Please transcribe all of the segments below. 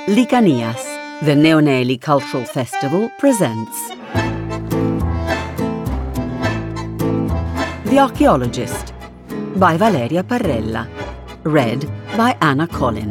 Licanias, the Neoneli Cultural Festival, presents The Archaeologist by Valeria Parrella, read by Anna Collin.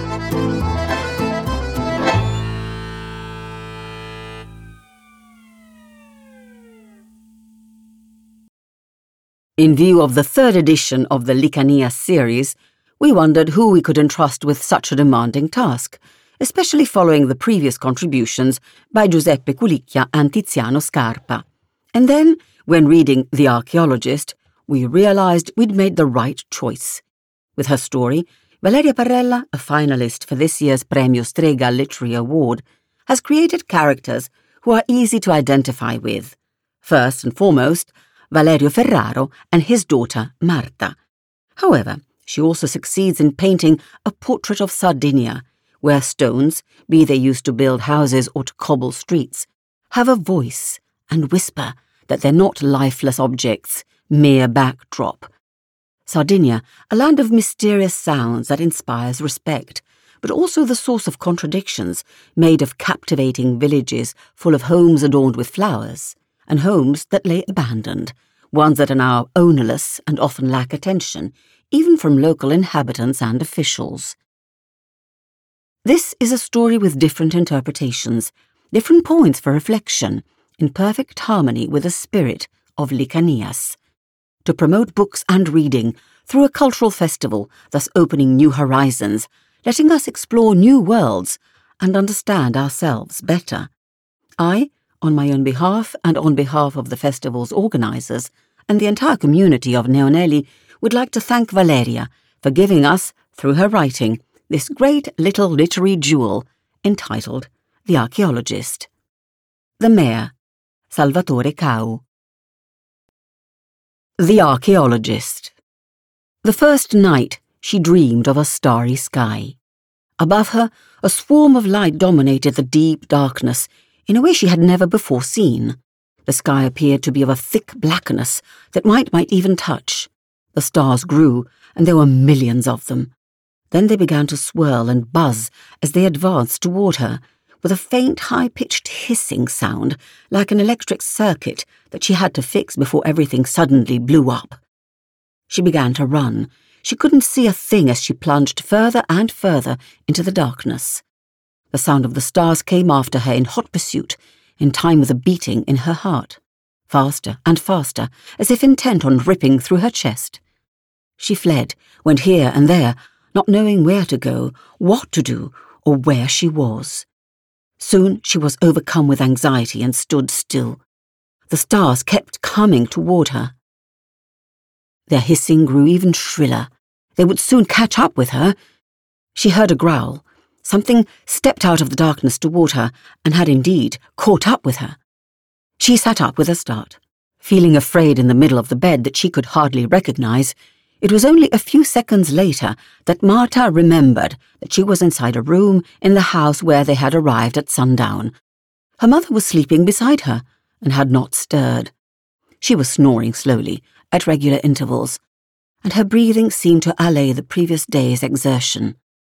In view of the third edition of the Licanias series, we wondered who we could entrust with such a demanding task, especially following the previous contributions by Giuseppe Culicchia and Tiziano Scarpa. And then, when reading The Archaeologist, we realized we'd made the right choice. With her story, Valeria Parrella, a finalist for this year's Premio Strega Literary Award, has created characters who are easy to identify with. First and foremost, Valerio Ferraro and his daughter Marta. However, she also succeeds in painting a portrait of Sardinia, where stones, be they used to build houses or to cobble streets, have a voice and whisper that they're not lifeless objects, mere backdrop. Sardinia, a land of mysterious sounds that inspires respect, but also the source of contradictions, made of captivating villages full of homes adorned with flowers, and homes that lay abandoned, ones that are now ownerless and often lack attention, even from local inhabitants and officials. This is a story with different interpretations, different points for reflection, in perfect harmony with the spirit of Licanias. To promote books and reading through a cultural festival, thus opening new horizons, letting us explore new worlds and understand ourselves better. I, on my own behalf and on behalf of the festival's organisers and the entire community of Neoneli, would like to thank Valeria for giving us, through her writing, this great little literary jewel entitled The Archaeologist. The Mayor, Salvatore Cau. The Archaeologist. The first night she dreamed of a starry sky. Above her, a swarm of light dominated the deep darkness in a way she had never before seen. The sky appeared to be of a thick blackness that might even touch. The stars grew, and there were millions of them. Then they began to swirl and buzz as they advanced toward her, with a faint, high-pitched hissing sound, like an electric circuit that she had to fix before everything suddenly blew up. She began to run. She couldn't see a thing as she plunged further and further into the darkness. The sound of the stars came after her in hot pursuit, in time with a beating in her heart, faster and faster, as if intent on ripping through her chest. She fled, went here and there, not knowing where to go, what to do, or where she was. Soon she was overcome with anxiety and stood still. The stars kept coming toward her. Their hissing grew even shriller. They would soon catch up with her. She heard a growl. Something stepped out of the darkness toward her and had indeed caught up with her. She sat up with a start, feeling afraid in the middle of the bed that she could hardly recognize. It was only a few seconds later that Marta remembered that she was inside a room in the house where they had arrived at sundown. Her mother was sleeping beside her and had not stirred. She was snoring slowly, at regular intervals, and her breathing seemed to allay the previous day's exertion.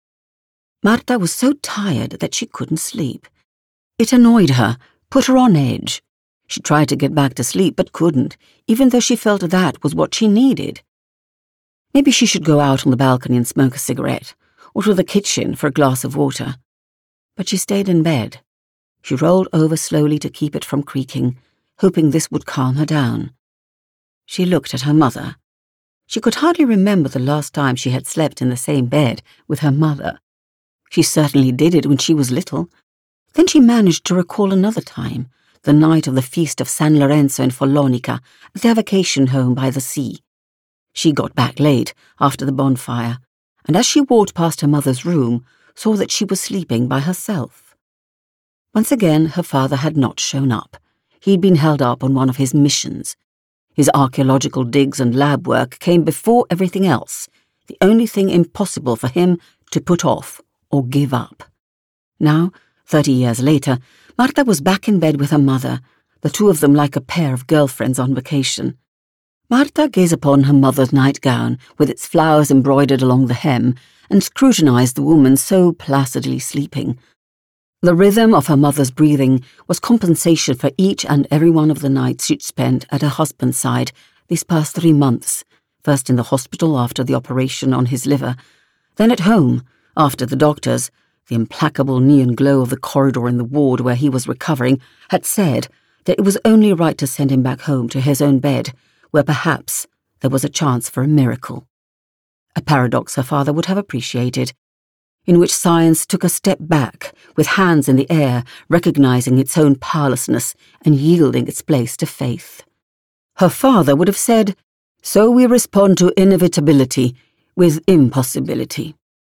Marta was so tired that she couldn't sleep. It annoyed her, put her on edge. She tried to get back to sleep but couldn't, even though she felt that was what she needed. Maybe she should go out on the balcony and smoke a cigarette, or to the kitchen for a glass of water. But she stayed in bed. She rolled over slowly to keep it from creaking, hoping this would calm her down. She looked at her mother. She could hardly remember the last time she had slept in the same bed with her mother. She certainly did it when she was little. Then she managed to recall another time, the night of the feast of San Lorenzo in Follonica, at their vacation home by the sea. She got back late, after the bonfire, and as she walked past her mother's room, saw that she was sleeping by herself. Once again, her father had not shown up. He'd been held up on one of his missions. His archaeological digs and lab work came before everything else, the only thing impossible for him to put off or give up. Now, 30 years later, Marta was back in bed with her mother, the two of them like a pair of girlfriends on vacation. Marta gazed upon her mother's nightgown, with its flowers embroidered along the hem, and scrutinized the woman so placidly sleeping. The rhythm of her mother's breathing was compensation for each and every one of the nights she'd spent at her husband's side these past 3 months, first in the hospital after the operation on his liver, then at home after the doctors, the implacable neon glow of the corridor in the ward where he was recovering, had said that it was only right to send him back home to his own bed, where perhaps there was a chance for a miracle. A paradox her father would have appreciated, in which science took a step back, with hands in the air, recognizing its own powerlessness and yielding its place to faith. Her father would have said, "So we respond to inevitability with impossibility."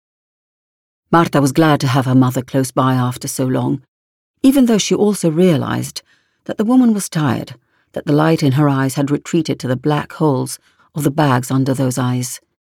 Marta was glad to have her mother close by after so long, even though she also realized that the woman was tired, that the light in her eyes had retreated to the black holes of the bags under those eyes.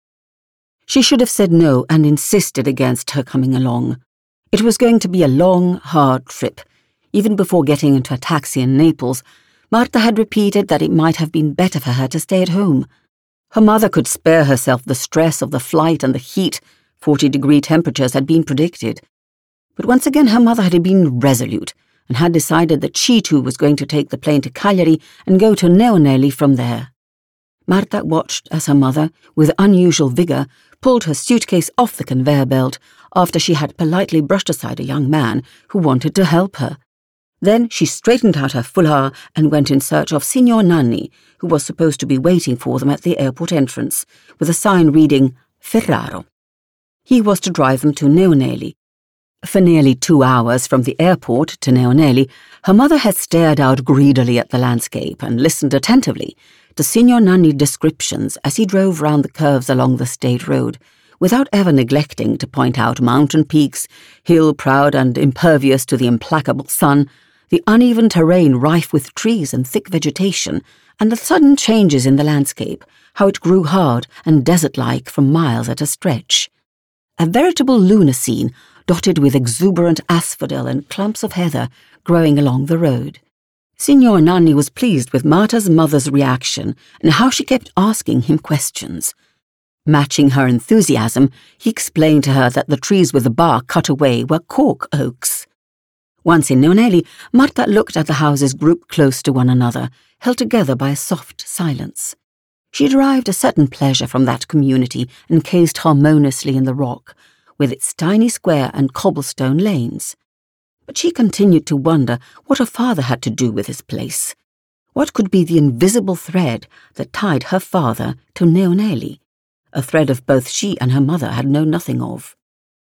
She should have said no and insisted against her coming along. It was going to be a long, hard trip. Even before getting into a taxi in Naples, Marta had repeated that it might have been better for her to stay at home. Her mother could spare herself the stress of the flight and the heat. 40-degree temperatures had been predicted. But once again her mother had been resolute and had decided that she too was going to take the plane to Cagliari and go to Neonelli from there. Marta watched as her mother, with unusual vigour, pulled her suitcase off the conveyor belt after she had politely brushed aside a young man who wanted to help her. Then she straightened out her foulard and went in search of Signor Nanni, who was supposed to be waiting for them at the airport entrance, with a sign reading Ferraro. He was to drive them to Neonelli. For nearly 2 hours from the airport to Neonelli, her mother had stared out greedily at the landscape and listened attentively to Signor Nanni's descriptions as he drove round the curves along the state road, without ever neglecting to point out mountain peaks, hill-proud and impervious to the implacable sun, the uneven terrain rife with trees and thick vegetation, and the sudden changes in the landscape, how it grew hard and desert-like from miles at a stretch. A veritable lunar scene, dotted with exuberant asphodel and clumps of heather growing along the road. Signor Nanni was pleased with Marta's mother's reaction and how she kept asking him questions. Matching her enthusiasm, he explained to her that the trees with the bark cut away were cork oaks. Once in Neonelli, Marta looked at the houses grouped close to one another, held together by a soft silence. She derived a certain pleasure from that community encased harmoniously in the rock, with its tiny square and cobblestone lanes. But she continued to wonder what her father had to do with his place. What could be the invisible thread that tied her father to Neonelli, a thread of both she and her mother had known nothing of?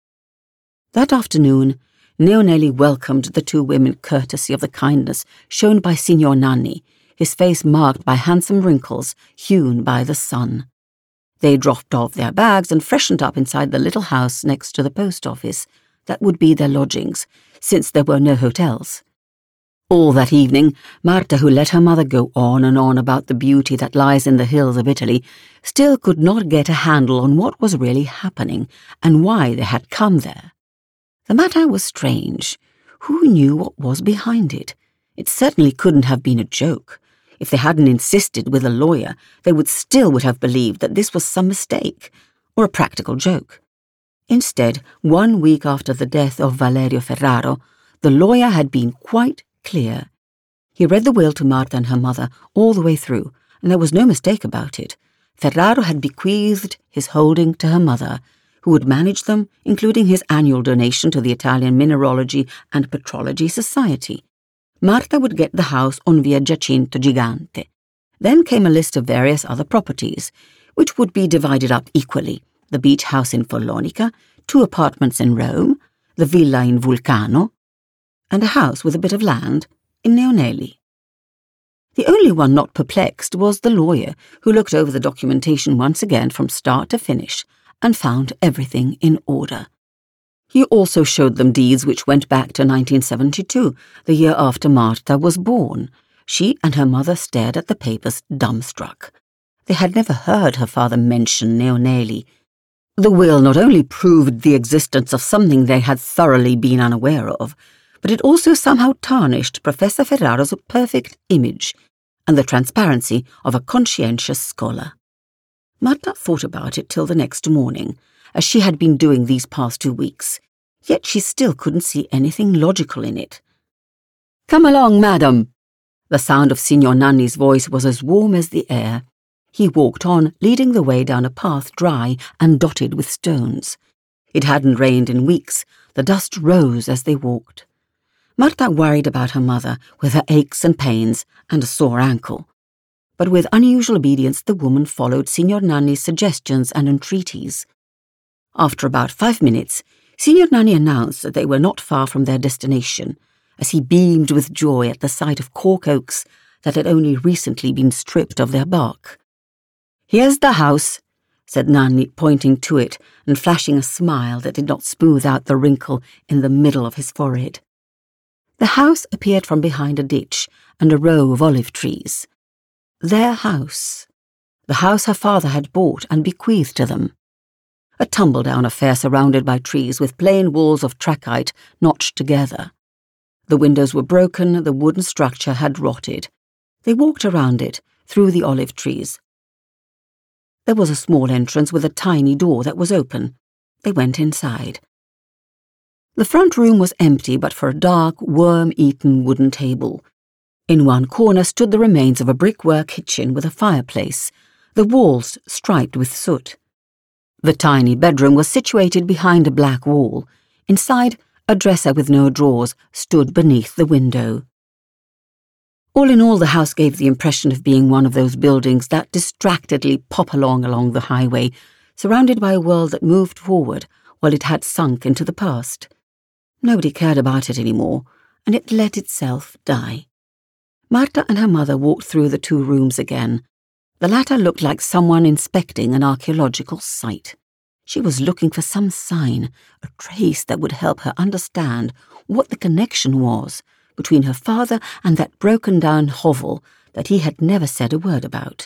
That afternoon, Neonelli welcomed the two women courtesy of the kindness shown by Signor Nanni, his face marked by handsome wrinkles hewn by the sun. They dropped off their bags and freshened up inside the little house next to the post office that would be their lodgings, since there were no hotels. All that evening, Marta, who let her mother go on and on about the beauty that lies in the hills of Italy, still could not get a handle on what was really happening and why they had come there. The matter was strange. Who knew what was behind it? It certainly couldn't have been a joke. If they hadn't insisted with a lawyer, they would have believed that this was some mistake, or a practical joke. Instead, 1 week after the death of Valerio Ferraro, the lawyer had been quite clear. He read the will to Marta and her mother all the way through, and there was no mistake about it. Ferraro had bequeathed his holding to her mother, who would manage them, including his annual donation to the Italian Mineralogy and Petrology Society. Marta would get the house on Via Giacinto Gigante. Then came a list of various other properties, which would be divided up equally: the beach house in Follonica, 2 apartments in Rome, the villa in Vulcano, and a house with a bit of land in Neonelli. The only one not perplexed was the lawyer, who looked over the documentation once again from start to finish and found everything in order. He also showed them deeds which went back to 1972, the year after Marta was born. She and her mother stared at the papers dumbstruck. They had never heard her father mention Neonelli. The will not only proved the existence of something they had thoroughly been unaware of, but it also somehow tarnished Professor Ferraro's perfect image and the transparency of a conscientious scholar. Marta thought about it till the next morning, as she had been doing these past 2 weeks, yet she still couldn't see anything logical in it. "Come along, madam." The sound of Signor Nanni's voice was as warm as the air. He walked on, leading the way down a path dry and dotted with stones. It hadn't rained in weeks. The dust rose as they walked. Marta worried about her mother, with her aches and pains and a sore ankle. But with unusual obedience, the woman followed Signor Nanni's suggestions and entreaties. After about 5 minutes, Signor Nanni announced that they were not far from their destination, as he beamed with joy at the sight of cork oaks that had only recently been stripped of their bark. "Here's the house," said Nanni, pointing to it and flashing a smile that did not smooth out the wrinkle in the middle of his forehead. The house appeared from behind a ditch and a row of olive trees. Their house. The house her father had bought and bequeathed to them. A tumble-down affair surrounded by trees with plain walls of trachyte notched together. The windows were broken, the wooden structure had rotted. They walked around it, through the olive trees. There was a small entrance with a tiny door that was open. They went inside. The front room was empty but for a dark, worm-eaten wooden table. In one corner stood the remains of a brickwork kitchen with a fireplace, the walls striped with soot. The tiny bedroom was situated behind a black wall. Inside, a dresser with no drawers stood beneath the window. All in all, the house gave the impression of being one of those buildings that distractedly pop along the highway, surrounded by a world that moved forward while it had sunk into the past. Nobody cared about it anymore, and it let itself die. Marta and her mother walked through the 2 rooms again. The latter looked like someone inspecting an archaeological site. She was looking for some sign, a trace that would help her understand what the connection was between her father and that broken-down hovel that he had never said a word about.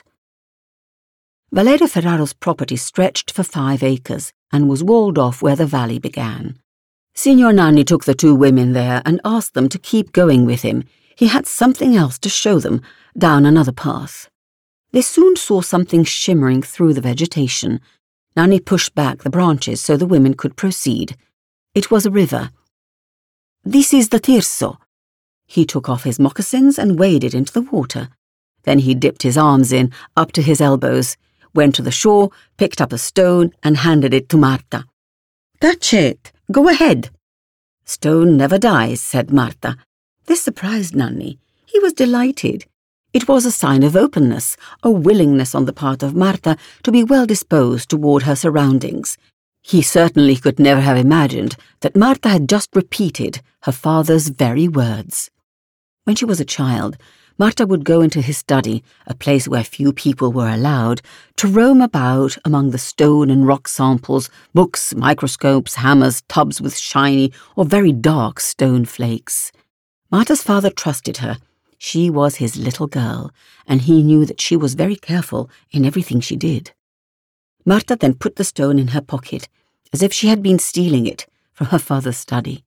Valerio Ferraro's property stretched for 5 acres and was walled off where the valley began. Signor Nanni took the 2 women there and asked them to keep going with him. He had something else to show them, down another path. They soon saw something shimmering through the vegetation. Nanni pushed back the branches so the women could proceed. It was a river. "This is the Tirso." He took off his moccasins and waded into the water. Then he dipped his arms in, up to his elbows, went to the shore, picked up a stone and handed it to Marta. "Touch it. Go ahead." "Stone never dies," said Marta. This surprised Nanni. He was delighted. It was a sign of openness, a willingness on the part of Marta to be well disposed toward her surroundings. He certainly could never have imagined that Marta had just repeated her father's very words. When she was a child, Marta would go into his study, a place where few people were allowed, to roam about among the stone and rock samples, books, microscopes, hammers, tubs with shiny or very dark stone flakes. Marta's father trusted her. She was his little girl, and he knew that she was very careful in everything she did. Marta then put the stone in her pocket, as if she had been stealing it from her father's study.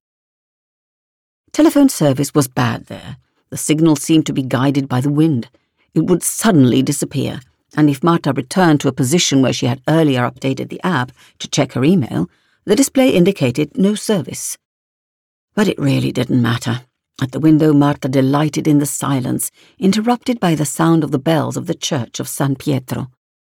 Telephone service was bad there. The signal seemed to be guided by the wind. It would suddenly disappear, and if Marta returned to a position where she had earlier updated the app to check her email, the display indicated no service. But it really didn't matter. At the window, Marta delighted in the silence, interrupted by the sound of the bells of the church of San Pietro.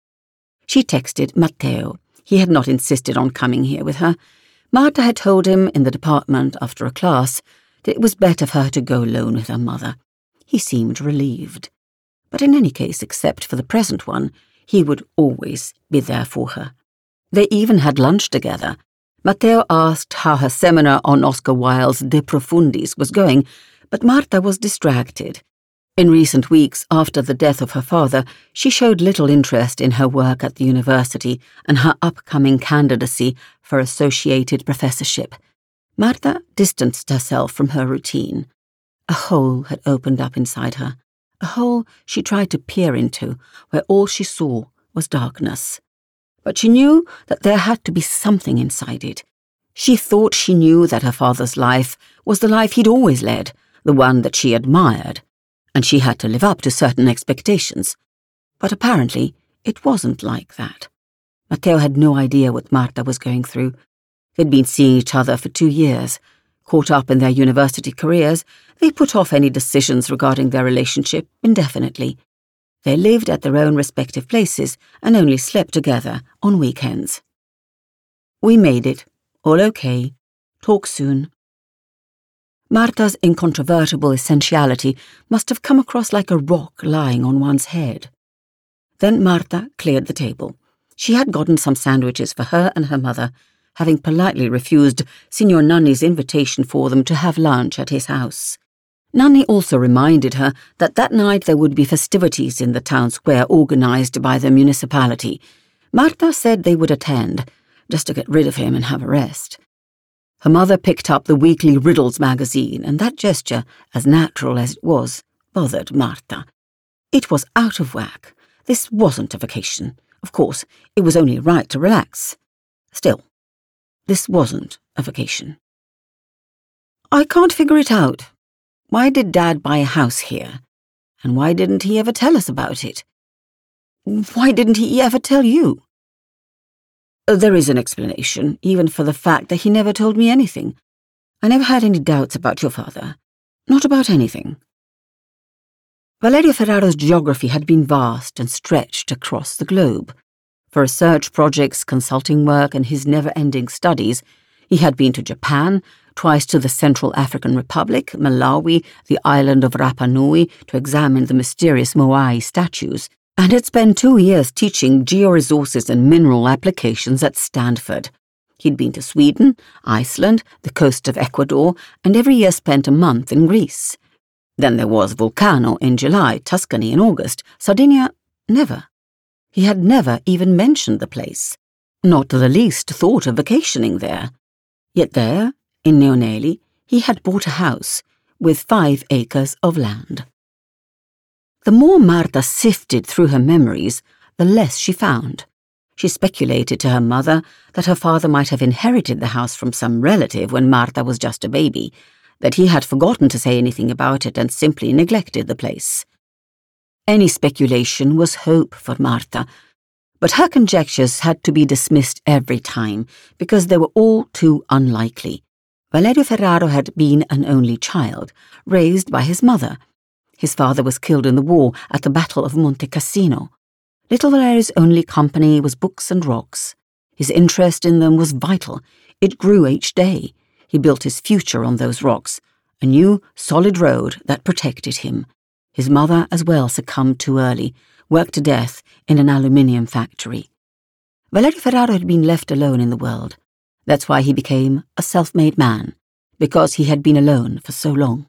She texted Matteo. He had not insisted on coming here with her. Marta had told him in the department after a class that it was better for her to go alone with her mother. He seemed relieved. But in any case, except for the present one, he would always be there for her. They even had lunch together. Matteo asked how her seminar on Oscar Wilde's De Profundis was going, but Marta was distracted. In recent weeks, after the death of her father, she showed little interest in her work at the university and her upcoming candidacy for associated professorship. Marta distanced herself from her routine. A hole had opened up inside her, a hole she tried to peer into, where all she saw was darkness. But she knew that there had to be something inside it. She thought she knew that her father's life was the life he'd always led, the one that she admired, and she had to live up to certain expectations. But apparently it wasn't like that. Matteo had no idea what Marta was going through. They'd been seeing each other for 2 years. Caught up in their university careers, they put off any decisions regarding their relationship indefinitely. They lived at their own respective places and only slept together on weekends. We made it. All okay. Talk soon. Marta's incontrovertible essentiality must have come across like a rock lying on one's head. Then Marta cleared the table. She had gotten some sandwiches for her and her mother, having politely refused Signor Nanni's invitation for them to have lunch at his house. Nanni also reminded her that that night there would be festivities in the town square organised by the municipality. Marta said they would attend, just to get rid of him and have a rest. Her mother picked up the weekly Riddles magazine, and that gesture, as natural as it was, bothered Marta. It was out of whack. This wasn't a vacation. Of course, it was only right to relax. Still, this wasn't a vacation. I can't figure it out. Why did Dad buy a house here? And why didn't he ever tell us about it? Why didn't he ever tell you? There is an explanation, even for the fact that he never told me anything. I never had any doubts about your father. Not about anything. Valerio Ferraro's geography had been vast and stretched across the globe. For research projects, consulting work, and his never-ending studies, he had been to Japan, twice to the Central African Republic, Malawi, the island of Rapa Nui, to examine the mysterious Moai statues, and had spent 2 years teaching georesources and mineral applications at Stanford. He'd been to Sweden, Iceland, the coast of Ecuador, and every year spent a month in Greece. Then there was Vulcano in July, Tuscany in August, Sardinia, never. He had never even mentioned the place, not the least thought of vacationing there. Yet there, in Neonelli, he had bought a house with 5 acres of land. The more Marta sifted through her memories, the less she found. She speculated to her mother that her father might have inherited the house from some relative when Marta was just a baby, that he had forgotten to say anything about it and simply neglected the place. Any speculation was hope for Marta, but her conjectures had to be dismissed every time because they were all too unlikely. Valerio Ferraro had been an only child, raised by his mother. His father was killed in the war at the Battle of Monte Cassino. Little Valerio's only company was books and rocks. His interest in them was vital. It grew each day. He built his future on those rocks, a new, solid road that protected him. His mother as well succumbed too early, worked to death in an aluminium factory. Valerio Ferraro had been left alone in the world. That's why he became a self-made man, because he had been alone for so long.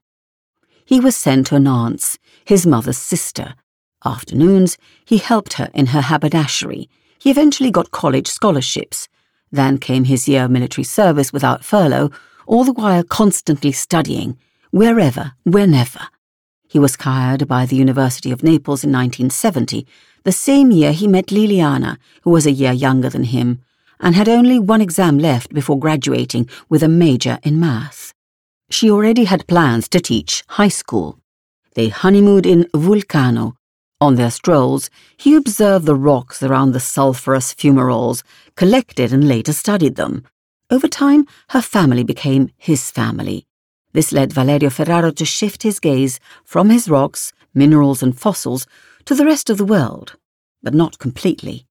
He was sent to an aunt's, his mother's sister. Afternoons, he helped her in her haberdashery. He eventually got college scholarships. Then came his year of military service without furlough, all the while constantly studying, wherever, whenever. He was hired by the University of Naples in 1970, the same year he met Liliana, who was a year younger than him, and had only 1 exam left before graduating with a major in math. She already had plans to teach high school. They honeymooned in Vulcano. On their strolls, he observed the rocks around the sulphurous fumaroles, collected and later studied them. Over time, her family became his family. This led Valerio Ferraro to shift his gaze from his rocks, minerals and fossils to the rest of the world, but not completely.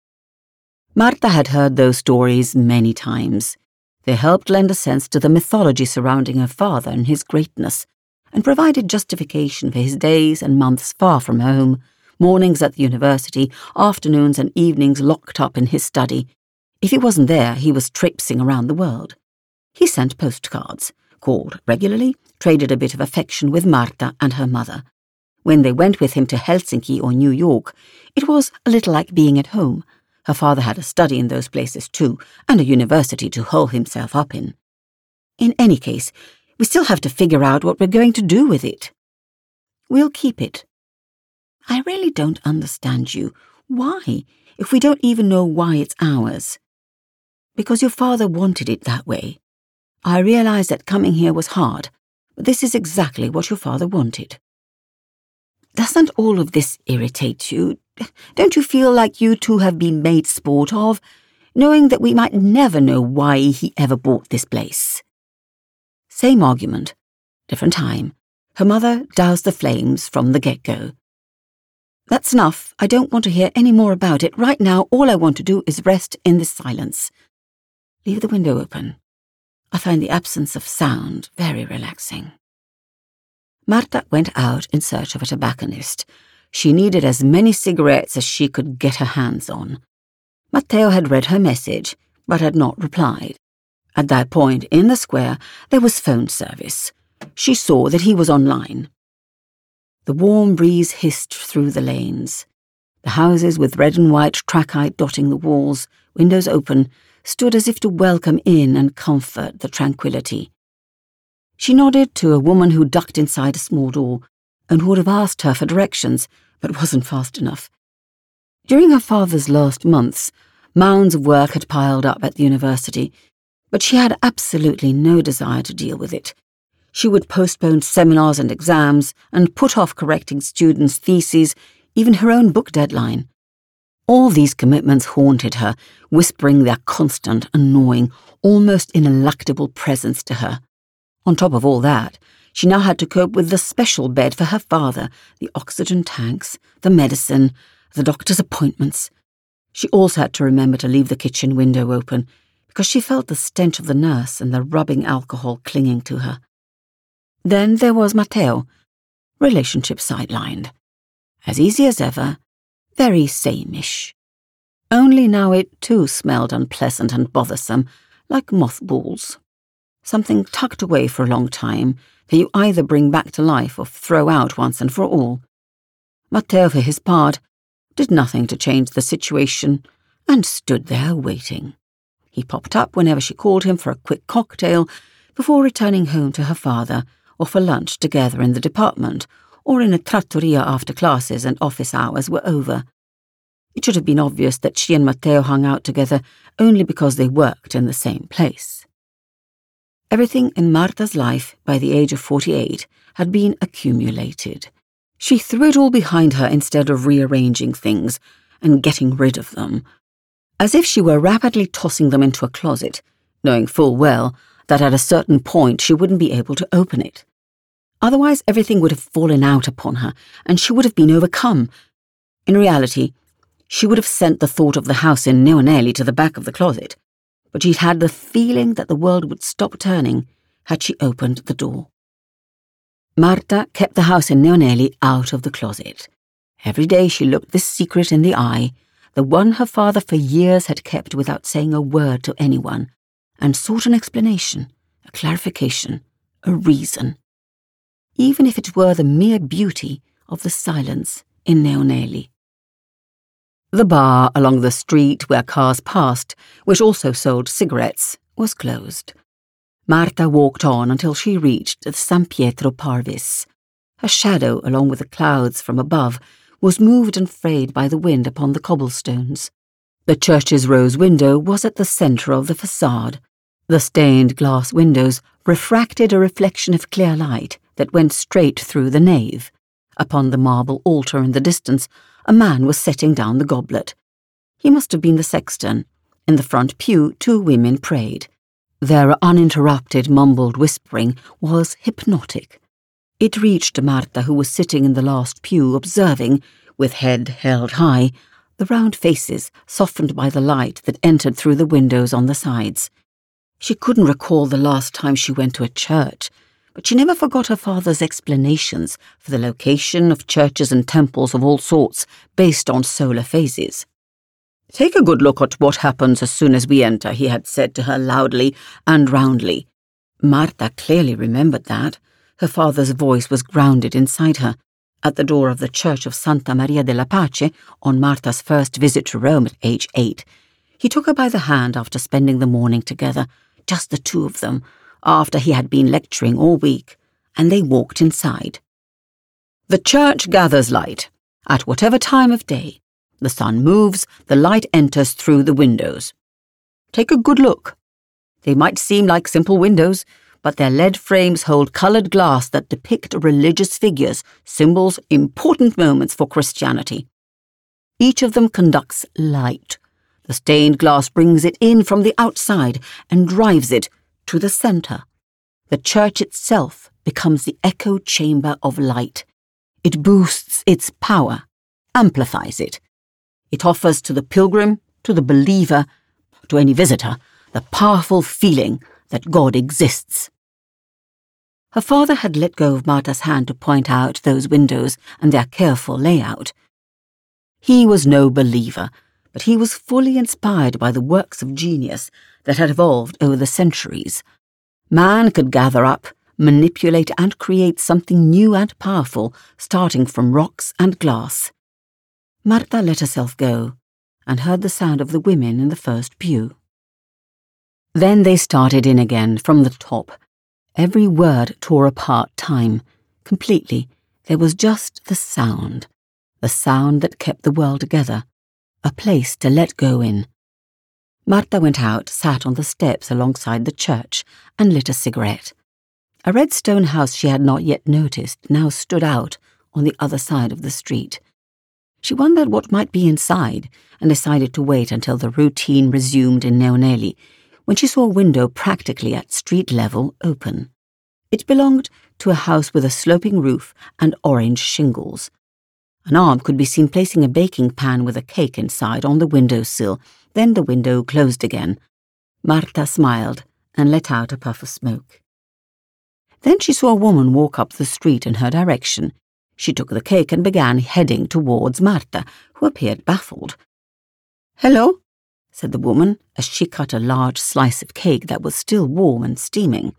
Marta had heard those stories many times. They helped lend a sense to the mythology surrounding her father and his greatness, and provided justification for his days and months far from home, mornings at the university, afternoons and evenings locked up in his study. If he wasn't there, he was traipsing around the world. He sent postcards, called regularly, traded a bit of affection with Marta and her mother. When they went with him to Helsinki or New York, it was a little like being at home. Her father had a study in those places too, and a university to hole himself up in. In any case, we still have to figure out what we're going to do with it. We'll keep it. I really don't understand you. Why, if we don't even know why it's ours? Because your father wanted it that way. I realize that coming here was hard, but this is exactly what your father wanted. Doesn't all of this irritate you? Don't you feel like you two have been made sport of? knowing that we might never know why he ever bought this place. Same argument, different time. Her mother doused the flames from the get-go. That's enough. I don't want to hear any more about it. Right now, all I want to do is rest in this silence. Leave the window open. I find the absence of sound very relaxing. Marta went out in search of a tobacconist. She needed as many cigarettes as she could get her hands on. Matteo had read her message, but had not replied. At that point in the square, there was phone service. She saw that he was online. The warm breeze hissed through the lanes. The houses with red and white trachyte dotting the walls, windows open, stood as if to welcome in and comfort the tranquility. She nodded to a woman who ducked inside a small door and would have asked her for directions, but wasn't fast enough. During her father's last months, mounds of work had piled up at the university, but she had absolutely no desire to deal with it. She would postpone seminars and exams and put off correcting students' theses, even her own book deadline. All these commitments haunted her, whispering their constant, annoying, almost ineluctable presence to her. On top of all that, she now had to cope with the special bed for her father, the oxygen tanks, the medicine, the doctor's appointments. She also had to remember to leave the kitchen window open, because she felt the stench of the nurse and the rubbing alcohol clinging to her. Then there was Matteo, relationship sidelined. As easy as ever, very same-ish. Only now it too smelled unpleasant and bothersome, like mothballs. Something tucked away for a long time that you either bring back to life or throw out once and for all. Matteo, for his part, did nothing to change the situation and stood there waiting. He popped up whenever she called him for a quick cocktail before returning home to her father or for lunch together in the department or in a trattoria after classes and office hours were over. It should have been obvious that she and Matteo hung out together only because they worked in the same place. Everything in Marta's life by the age of 48 had been accumulated. She threw it all behind her instead of rearranging things and getting rid of them, as if she were rapidly tossing them into a closet, knowing full well that at a certain point she wouldn't be able to open it. Otherwise everything would have fallen out upon her, and she would have been overcome. In reality, she would have sent the thought of the house in Neonelli to the back of the closet, but she'd had the feeling that the world would stop turning had she opened the door. Marta kept the house in Neonelli out of the closet. Every day she looked this secret in the eye, the one her father for years had kept without saying a word to anyone, and sought an explanation, a clarification, a reason, even if it were the mere beauty of the silence in Neonelli. The bar along the street where cars passed, which also sold cigarettes, was closed. Marta walked on until she reached the San Pietro Parvis. Her shadow, along with the clouds from above, was moved and frayed by the wind upon the cobblestones. The church's rose window was at the centre of the facade. The stained glass windows refracted a reflection of clear light that went straight through the nave. Upon the marble altar in the distance, a man was setting down the goblet. He must have been the sexton. In the front pew, 2 women prayed. Their uninterrupted mumbled whispering was hypnotic. It reached Marta, who was sitting in the last pew, observing, with head held high, the round faces softened by the light that entered through the windows on the sides. She couldn't recall the last time she went to a church, but she never forgot her father's explanations for the location of churches and temples of all sorts based on solar phases. "Take a good look at what happens as soon as we enter," he had said to her loudly and roundly. Marta clearly remembered that. Her father's voice was grounded inside her. At the door of the church of Santa Maria della Pace, on Marta's first visit to Rome at age 8, he took her by the hand after spending the morning together, just the 2 of them, after he had been lecturing all week, and they walked inside. "The church gathers light, at whatever time of day. The sun moves, the light enters through the windows. Take a good look. They might seem like simple windows, but their lead frames hold coloured glass that depict religious figures, symbols, important moments for Christianity. Each of them conducts light, The stained glass brings it in from the outside and drives it to the centre. The church itself becomes the echo chamber of light. It boosts its power, amplifies it. It offers to the pilgrim, to the believer, to any visitor, the powerful feeling that God exists. Her father had let go of Marta's hand to point out those windows and their careful layout. He was no believer, but he was fully inspired by the works of genius that had evolved over the centuries. Man could gather up, manipulate and create something new and powerful, starting from rocks and glass. Marta let herself go and heard the sound of the women in the first pew. Then they started in again from the top. Every word tore apart time. Completely, there was just the sound that kept the world together, a place to let go in. Marta went out, sat on the steps alongside the church, and lit a cigarette. A red stone house she had not yet noticed now stood out on the other side of the street. She wondered what might be inside and decided to wait until the routine resumed in Neoneli, when she saw a window practically at street level open. It belonged to a house with a sloping roof and orange shingles. An arm could be seen placing a baking pan with a cake inside on the windowsill. Then the window closed again. Marta smiled and let out a puff of smoke. Then she saw a woman walk up the street in her direction. She took the cake and began heading towards Marta, who appeared baffled. "Hello," said the woman as she cut a large slice of cake that was still warm and steaming.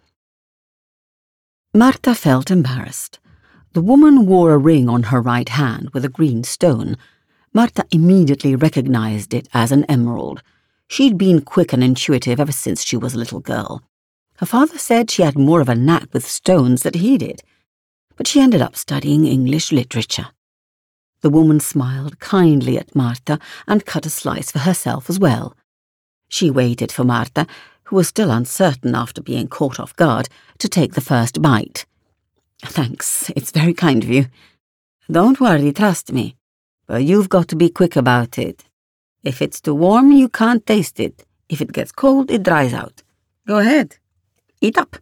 Marta felt embarrassed. The woman wore a ring on her right hand with a green stone. Marta immediately recognized it as an emerald. She'd been quick and intuitive ever since she was a little girl. Her father said she had more of a knack with stones than he did, but she ended up studying English literature. The woman smiled kindly at Marta and cut a slice for herself as well. She waited for Marta, who was still uncertain after being caught off guard, to take the first bite. "Thanks, it's very kind of you. Don't worry, trust me. But you've got to be quick about it. If it's too warm, you can't taste it. If it gets cold, it dries out. Go ahead. Eat up."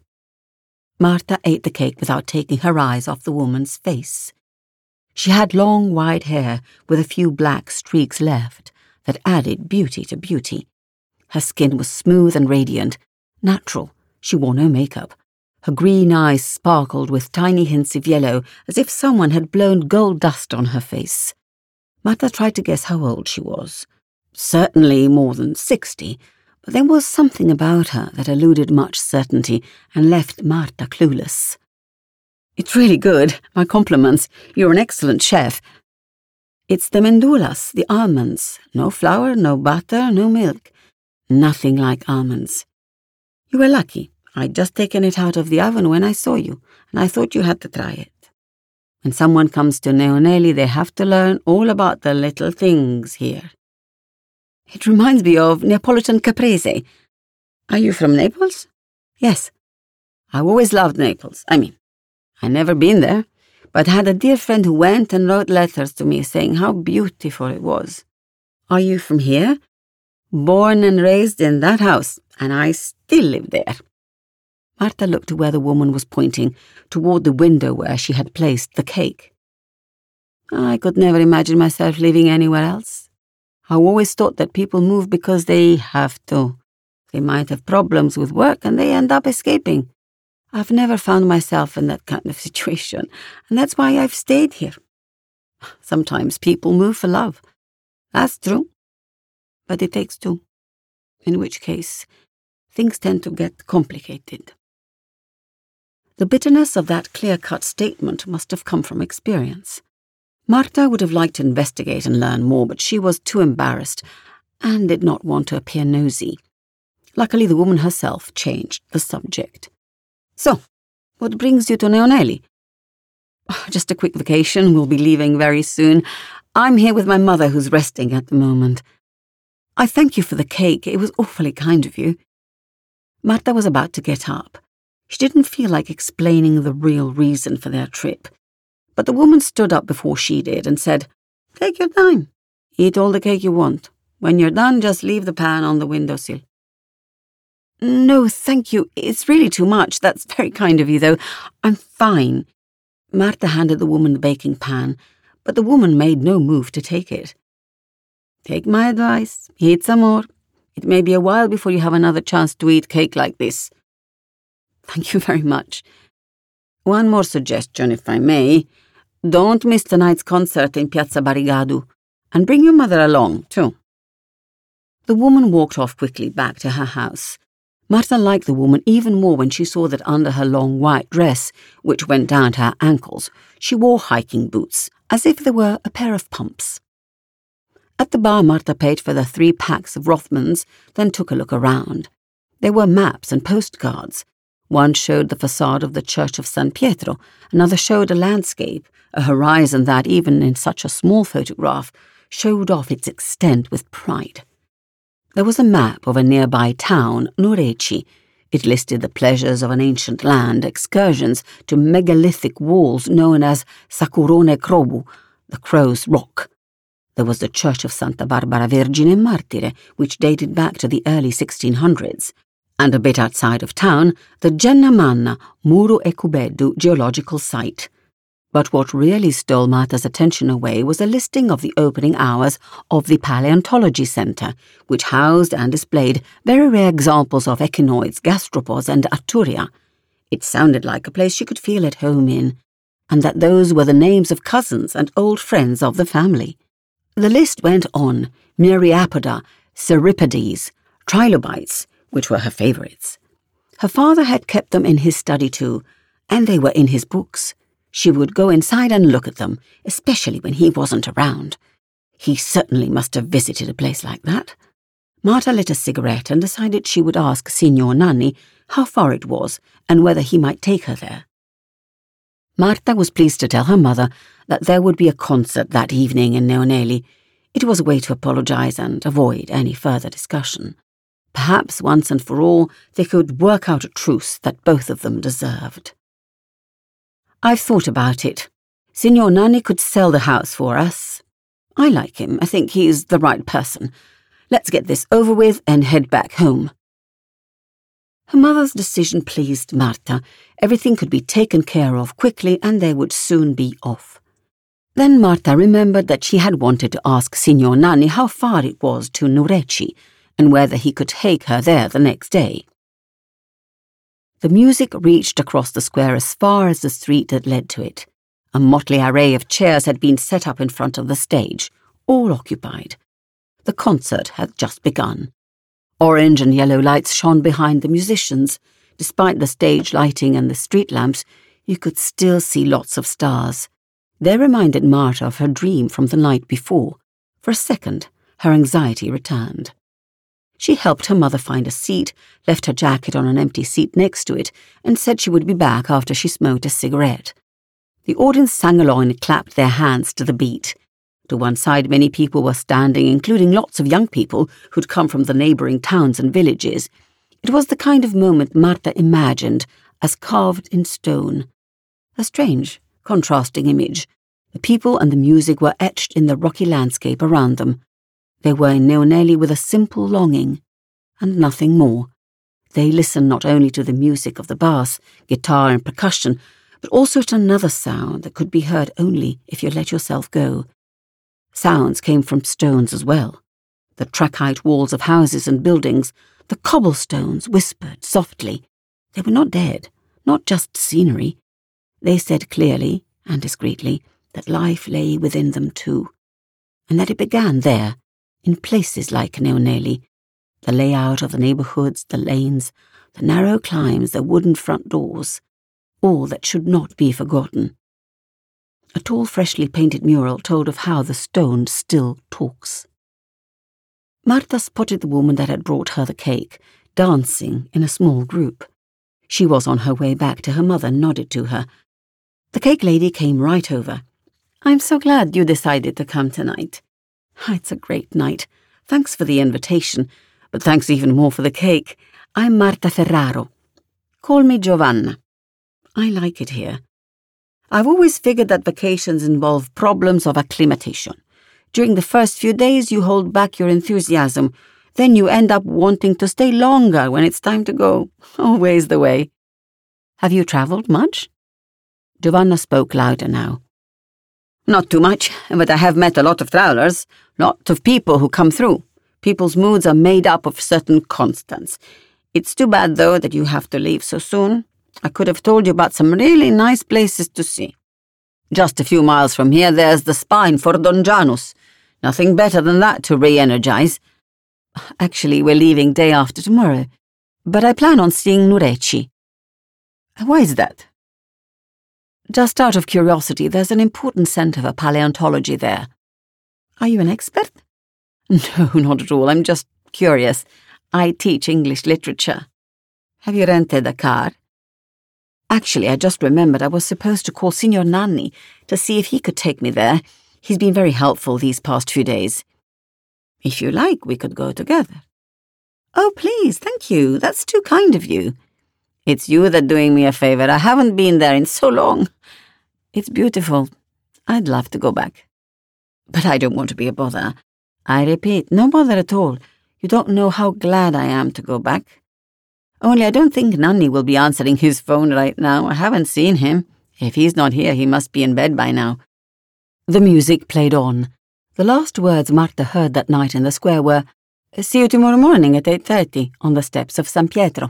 Marta ate the cake without taking her eyes off the woman's face. She had long, white hair with a few black streaks left that added beauty to beauty. Her skin was smooth and radiant, natural. She wore no makeup. Her green eyes sparkled with tiny hints of yellow, as if someone had blown gold dust on her face. Marta tried to guess how old she was. Certainly more than 60, but there was something about her that eluded much certainty and left Marta clueless. "It's really good. My compliments. You're an excellent chef." "It's the mendulas, the almonds. No flour, no butter, no milk. Nothing like almonds. You were lucky. I'd just taken it out of the oven when I saw you, and I thought you had to try it. When someone comes to Neoneli, they have to learn all about the little things here. It reminds me of Neapolitan caprese. Are you from Naples?" "Yes. I've always loved Naples. I never been there, but had a dear friend who went and wrote letters to me saying how beautiful it was." "Are you from here?" "Born and raised in that house, and I still live there." Marta looked to where the woman was pointing, toward the window where she had placed the cake. "I could never imagine myself living anywhere else. I always thought that people move because they have to. They might have problems with work and they end up escaping. I've never found myself in that kind of situation, and that's why I've stayed here. Sometimes people move for love. That's true. But it takes two. In which case, things tend to get complicated." The bitterness of that clear-cut statement must have come from experience. Marta would have liked to investigate and learn more, but she was too embarrassed and did not want to appear nosy. Luckily, the woman herself changed the subject. "So, what brings you to Neoneli?" "Just a quick vacation. We'll be leaving very soon. I'm here with my mother, who's resting at the moment." "I thank you for the cake. It was awfully kind of you." Marta was about to get up. She didn't feel like explaining the real reason for their trip. But the woman stood up before she did and said, "Take your time. Eat all the cake you want. When you're done, just leave the pan on the windowsill. No, thank you. It's really too much. That's very kind of you, though. I'm fine. Marta handed the woman the baking pan, but the woman made no move to take it. Take my advice. Eat some more. It may be a while before you have another chance to eat cake like this. Thank you very much. One more suggestion, if I may. Don't miss tonight's concert in Piazza Barrigadu, and bring your mother along, too. The woman walked off quickly back to her house. Marta liked the woman even more when she saw that under her long white dress, which went down to her ankles, she wore hiking boots, as if they were a pair of pumps. At the bar, Marta paid for the 3 packs of Rothmans, then took a look around. There were maps and postcards. One showed the facade of the Church of San Pietro, another showed a landscape, a horizon that, even in such a small photograph, showed off its extent with pride. There was a map of a nearby town, Nureci. It listed the pleasures of an ancient land, excursions to megalithic walls known as Sakurone Krobu, the Crow's Rock. There was the Church of Santa Barbara Vergine Martire, which dated back to the early 1600s, and a bit outside of town, the Gennamanna Muro e Cubedu geological site. But what really stole Marta's attention away was a listing of the opening hours of the Paleontology Centre, which housed and displayed very rare examples of echinoids, gastropods and arturia. It sounded like a place she could feel at home in, and that those were the names of cousins and old friends of the family. The list went on: Myriapoda, Cirripedes, trilobites, which were her favourites. Her father had kept them in his study too, and they were in his books. She would go inside and look at them, especially when he wasn't around. He certainly must have visited a place like that. Marta lit a cigarette and decided she would ask Signor Nanni how far it was and whether he might take her there. Marta was pleased to tell her mother that there would be a concert that evening in Neonelli. It was a way to apologize and avoid any further discussion. Perhaps once and for all they could work out a truce that both of them deserved. I've thought about it. Signor Nanni could sell the house for us. I like him. I think he's the right person. Let's get this over with and head back home. Her mother's decision pleased Marta. Everything could be taken care of quickly and they would soon be off. Then Marta remembered that she had wanted to ask Signor Nanni how far it was to Nureci and whether he could take her there the next day. The music reached across the square as far as the street that led to it. A motley array of chairs had been set up in front of the stage, all occupied. The concert had just begun. Orange and yellow lights shone behind the musicians. Despite the stage lighting and the street lamps, you could still see lots of stars. They reminded Marta of her dream from the night before. For a second, her anxiety returned. She helped her mother find a seat, left her jacket on an empty seat next to it, and said she would be back after she smoked a cigarette. The audience sang along and clapped their hands to the beat. To one side, many people were standing, including lots of young people who'd come from the neighbouring towns and villages. It was the kind of moment Marta imagined as carved in stone. A strange, contrasting image. The people and the music were etched in the rocky landscape around them. They were in Neonelli with a simple longing, and nothing more. They listened not only to the music of the bass, guitar and percussion, but also to another sound that could be heard only if you let yourself go. Sounds came from stones as well. The trachyte walls of houses and buildings, the cobblestones whispered softly. They were not dead, not just scenery. They said clearly and discreetly that life lay within them too, and that it began there, in places like Neonelli, the layout of the neighbourhoods, the lanes, the narrow climbs, the wooden front doors, all that should not be forgotten. A tall, freshly painted mural told of how the stone still talks. Marta spotted the woman that had brought her the cake, dancing in a small group. She was on her way back to her mother and nodded to her. The cake lady came right over. "I'm so glad you decided to come tonight. It's a great night. Thanks for the invitation, but thanks even more for the cake. I'm Marta Ferraro. Call me Giovanna. I like it here. I've always figured that vacations involve problems of acclimatation. During the first few days, you hold back your enthusiasm. Then you end up wanting to stay longer when it's time to go. Always the way. Have you travelled much? Giovanna spoke louder now. Not too much, but I have met a lot of travellers, lot of people who come through. People's moods are made up of certain constants. It's too bad, though, that you have to leave so soon. I could have told you about some really nice places to see. Just a few miles from here, there's the spine for Don Janus. Nothing better than that to re-energize. Actually, we're leaving day after tomorrow, but I plan on seeing Nureci. Why is that? Just out of curiosity, there's an important centre for paleontology there. Are you an expert? No, not at all. I'm just curious. I teach English literature. Have you rented a car? Actually, I just remembered I was supposed to call Signor Nanni to see if he could take me there. He's been very helpful these past few days. If you like, we could go together. Oh, please, thank you. That's too kind of you. It's you that doing me a favour. I haven't been there in so long. It's beautiful. I'd love to go back. But I don't want to be a bother. I repeat, no bother at all. You don't know how glad I am to go back. Only I don't think Nanni will be answering his phone right now. I haven't seen him. If he's not here, he must be in bed by now. The music played on. The last words Marta heard that night in the square were, "See you tomorrow morning at 8:30 on the steps of San Pietro."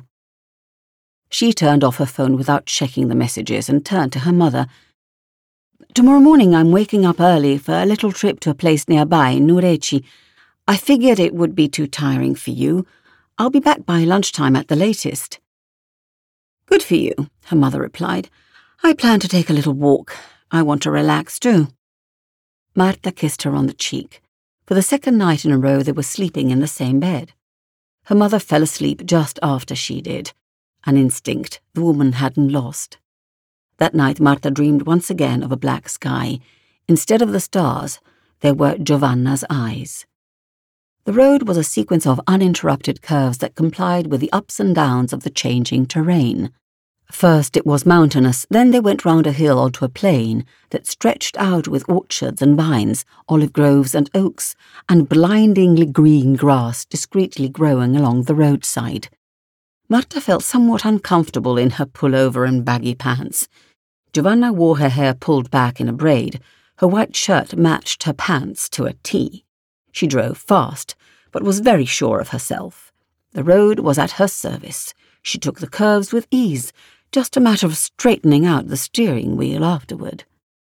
She turned off her phone without checking the messages and turned to her mother. "Tomorrow morning I'm waking up early for a little trip to a place nearby, Nureci. I figured it would be too tiring for you. I'll be back by lunchtime at the latest." "Good for you," her mother replied. "I plan to take a little walk. I want to relax too." Marta kissed her on the cheek. For the second night in a row they were sleeping in the same bed. Her mother fell asleep just after she did. An instinct the woman hadn't lost. That night Marta dreamed once again of a black sky. Instead of the stars, there were Giovanna's eyes. The road was a sequence of uninterrupted curves that complied with the ups and downs of the changing terrain. First it was mountainous, then they went round a hill onto a plain that stretched out with orchards and vines, olive groves and oaks, and blindingly green grass discreetly growing along the roadside. Marta felt somewhat uncomfortable in her pullover and baggy pants. Giovanna wore her hair pulled back in a braid. Her white shirt matched her pants to a T. She drove fast, but was very sure of herself. The road was at her service. She took the curves with ease, just a matter of straightening out the steering wheel afterward.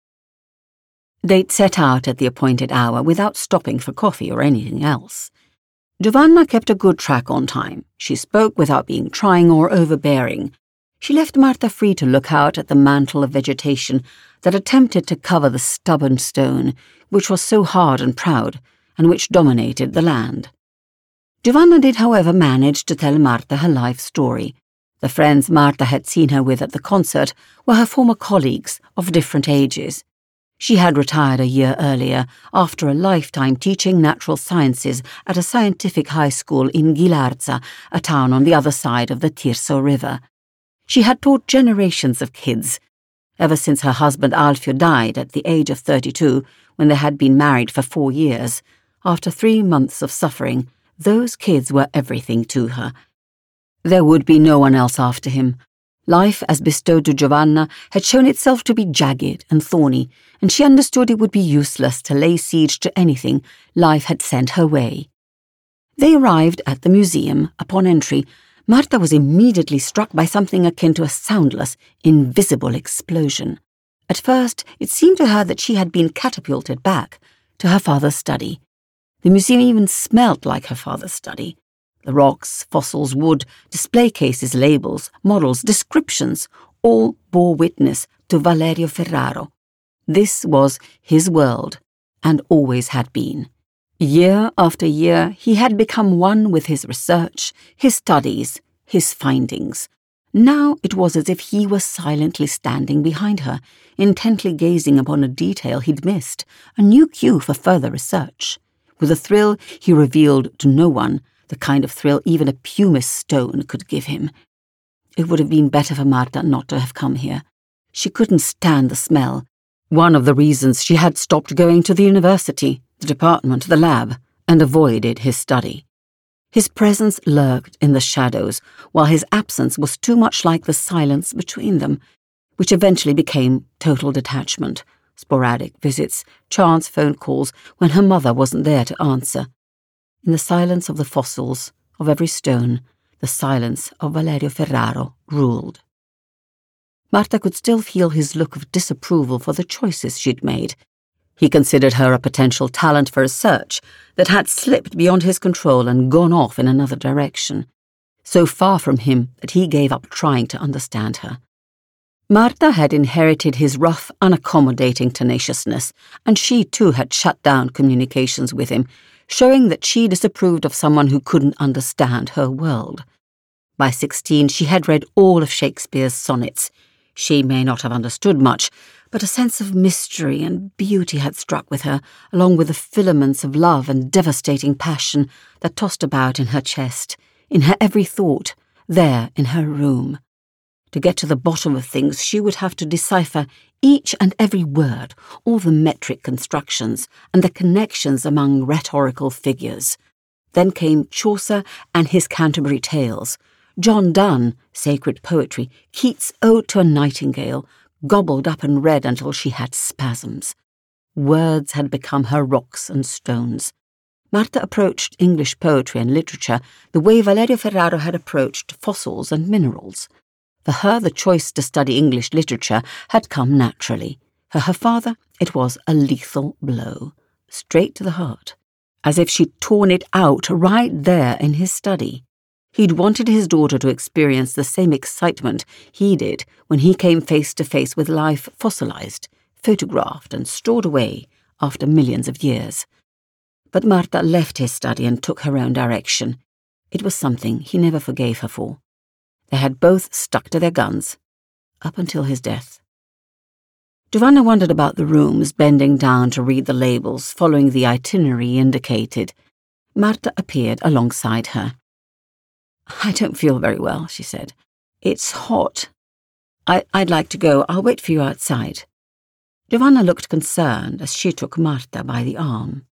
They'd set out at the appointed hour without stopping for coffee or anything else. Giovanna kept a good track on time. She spoke without being trying or overbearing. She left Marta free to look out at the mantle of vegetation that attempted to cover the stubborn stone, which was so hard and proud, and which dominated the land. Giovanna did, however, manage to tell Marta her life story. The friends Marta had seen her with at the concert were her former colleagues of different ages. She had retired a year earlier, after a lifetime teaching natural sciences at a scientific high school in Ghilarza, a town on the other side of the Tirso River. She had taught generations of kids. Ever since her husband Alfio died at the age of 32, when they had been married for 4 years, after 3 months of suffering, those kids were everything to her. There would be no one else after him. Life, as bestowed to Giovanna, had shown itself to be jagged and thorny, and she understood it would be useless to lay siege to anything life had sent her way. They arrived at the museum. Upon entry, Marta was immediately struck by something akin to a soundless, invisible explosion. At first, it seemed to her that she had been catapulted back to her father's study. The museum even smelt like her father's study. The rocks, fossils, wood, display cases, labels, models, descriptions, all bore witness to Valerio Ferraro. This was his world, and always had been. Year after year, he had become one with his research, his studies, his findings. Now it was as if he was silently standing behind her, intently gazing upon a detail he'd missed, a new cue for further research. With a thrill he revealed to no one, the kind of thrill even a pumice stone could give him. It would have been better for Marta not to have come here. She couldn't stand the smell. One of the reasons she had stopped going to the university. the department, the lab, and avoided his study. His presence lurked in the shadows, while his absence was too much like the silence between them, which eventually became total detachment, sporadic visits, chance phone calls when her mother wasn't there to answer. In the silence of the fossils, of every stone, the silence of Valerio Ferraro ruled. Marta could still feel his look of disapproval for the choices she'd made. He considered her a potential talent for research that had slipped beyond his control and gone off in another direction, so far from him that he gave up trying to understand her. Marta had inherited his rough, unaccommodating tenaciousness, and she too had shut down communications with him, showing that she disapproved of someone who couldn't understand her world. By 16, she had read all of Shakespeare's sonnets. She may not have understood much, but a sense of mystery and beauty had struck with her, along with the filaments of love and devastating passion that tossed about in her chest, in her every thought, there in her room. To get to the bottom of things, she would have to decipher each and every word, all the metric constructions, and the connections among rhetorical figures. Then came Chaucer and his Canterbury Tales, John Donne, sacred poetry, Keats' Ode to a Nightingale, gobbled up and read until she had spasms. Words had become her rocks and stones. Marta approached English poetry and literature the way Valerio Ferraro had approached fossils and minerals. For her, the choice to study English literature had come naturally. For her father, it was a lethal blow, straight to the heart, as if she'd torn it out right there in his study. He'd wanted his daughter to experience the same excitement he did when he came face to face with life fossilized, photographed and stored away after millions of years. But Marta left his study and took her own direction. It was something he never forgave her for. They had both stuck to their guns, up until his death. Giovanna wandered about the rooms, bending down to read the labels, following the itinerary indicated. Marta appeared alongside her. "I don't feel very well," she said. "It's hot. I'd like to go. I'll wait for you outside." Giovanna looked concerned as she took Marta by the arm.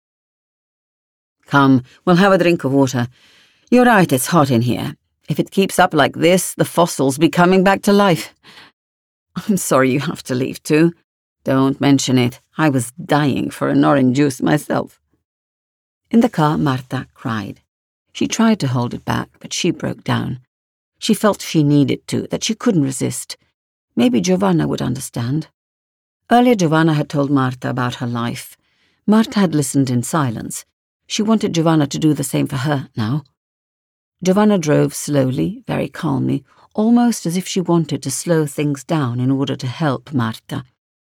"Come, we'll have a drink of water. You're right, it's hot in here. If it keeps up like this, the fossils be coming back to life. I'm sorry you have to leave too. Don't mention it. I was dying for an orange juice myself." In the car, Marta cried. She tried to hold it back, but she broke down. She felt she needed to, that she couldn't resist. Maybe Giovanna would understand. Earlier, Giovanna had told Marta about her life. Marta had listened in silence. She wanted Giovanna to do the same for her now. Giovanna drove slowly, very calmly, almost as if she wanted to slow things down in order to help Marta.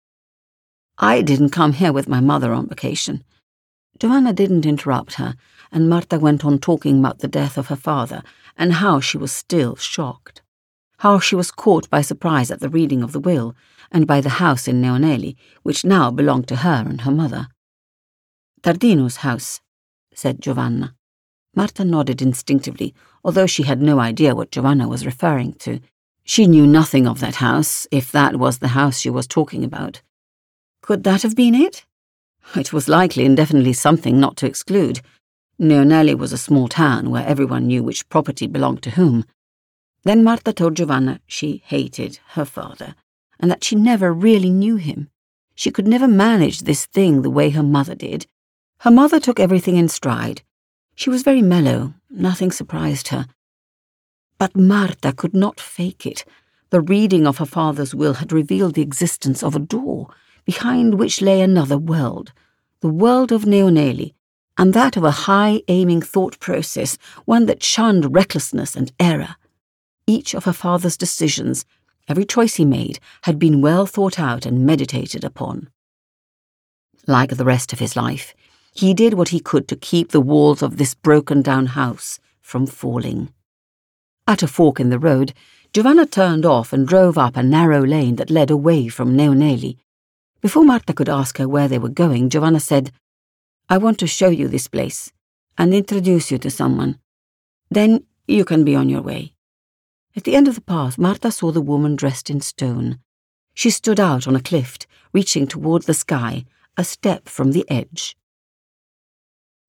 "I didn't come here with my mother on vacation." Giovanna didn't interrupt her, and Marta went on talking about the death of her father and how she was still shocked. How she was caught by surprise at the reading of the will and by the house in Neonelli, which now belonged to her and her mother. "Tardino's house," said Giovanna. Marta nodded instinctively, although she had no idea what Giovanna was referring to. She knew nothing of that house, if that was the house she was talking about. Could that have been it? It was likely and definitely something not to exclude. Neonelli was a small town where everyone knew which property belonged to whom. Then Marta told Giovanna she hated her father, and that she never really knew him. She could never manage this thing the way her mother did. Her mother took everything in stride. She was very mellow, nothing surprised her. But Marta could not fake it. The reading of her father's will had revealed the existence of a door, behind which lay another world, the world of Neonelli, and that of a high-aiming thought process, one that shunned recklessness and error. Each of her father's decisions, every choice he made, had been well thought out and meditated upon. Like the rest of his life, he did what he could to keep the walls of this broken-down house from falling. At a fork in the road, Giovanna turned off and drove up a narrow lane that led away from Neonelli. Before Marta could ask her where they were going, Giovanna said, "I want to show you this place and introduce you to someone. Then you can be on your way." At the end of the path, Marta saw the woman dressed in stone. She stood out on a cliff, reaching toward the sky, a step from the edge.